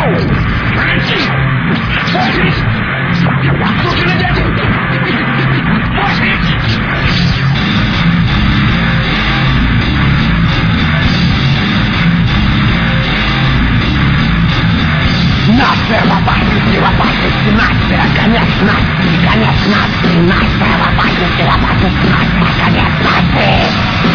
Нация в опасности, нация, конец нации, нация в опасности, нация, конец нации.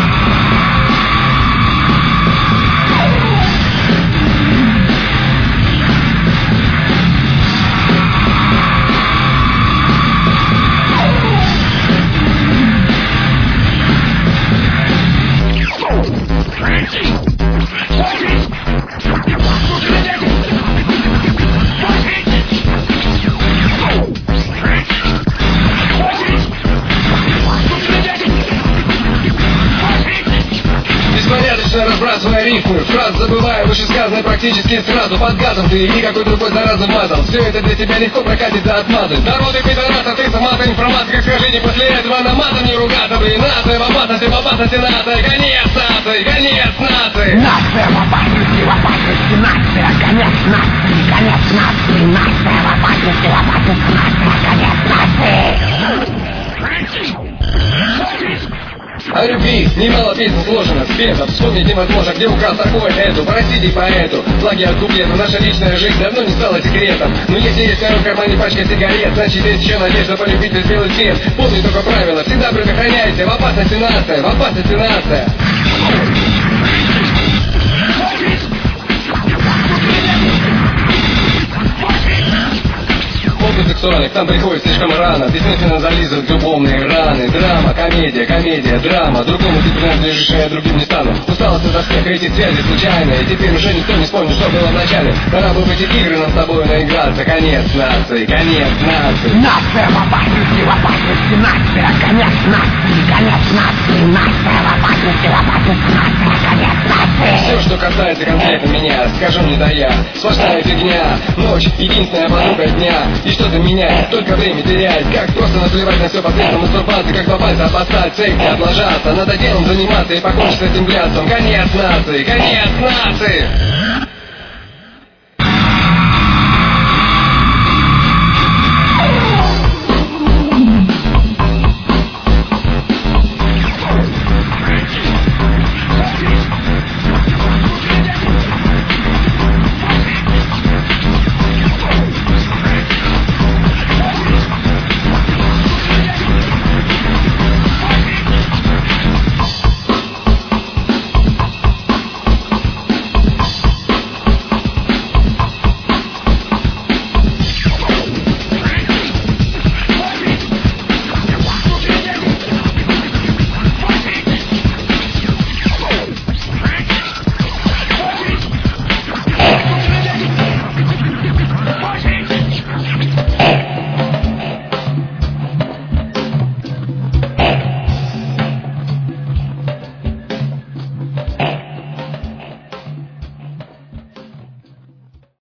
Разбрасывая рифмы, фраз забывая вышесказанное практически сразу. Под газом ты и никакой другой заразы мазал. Все это для тебя легко прокатит до отмазы. Народы пидораса, ты сама ты информатика. Скажи, не после этого на матом не ругаться. Блин, нация в опасности, нация. Конец нации, конец нации. Нация в опасности, нация, конец нации, нация в опасности, нация, конец нации. О любви немало песен сложено, спетов. Вспомнить невозможно, где украл такое эту. Простите поэту, плагиат куплета. Наша личная жизнь давно не стала секретом. Но если есть в моем кармане пачка сигарет, значит есть еще надежда полюбить весь белый свет. Помни только правила, всегда предохраняйте. В опасности нация, в опасности нация. Сексуальных, там приходит слишком рано. Бессмысленно зализывают любовные раны. Драма, комедия, драма. Другому ты принадлежишь, а я другим не стану. Усталость от успеха, эти связи случайные. Теперь уже никто не вспомнит, что было в начале. Пора бы в эти игры нам с тобой наиграться. Конец нации, конец нации. Нация в опасности, нация, конец нации, нация в опасности, нация, конец нации. Все, что касается конкретно меня, скажу не да я. Сплошная фигня, ночь, единственная подруга дня. И что-то меняет, только время теряет. Как просто наплевать на все посредством мастурбации. Как попасть, обоссать, цель не облажаться. Надо делом заниматься и покончить с этим блядством. Конец нации, конец нации.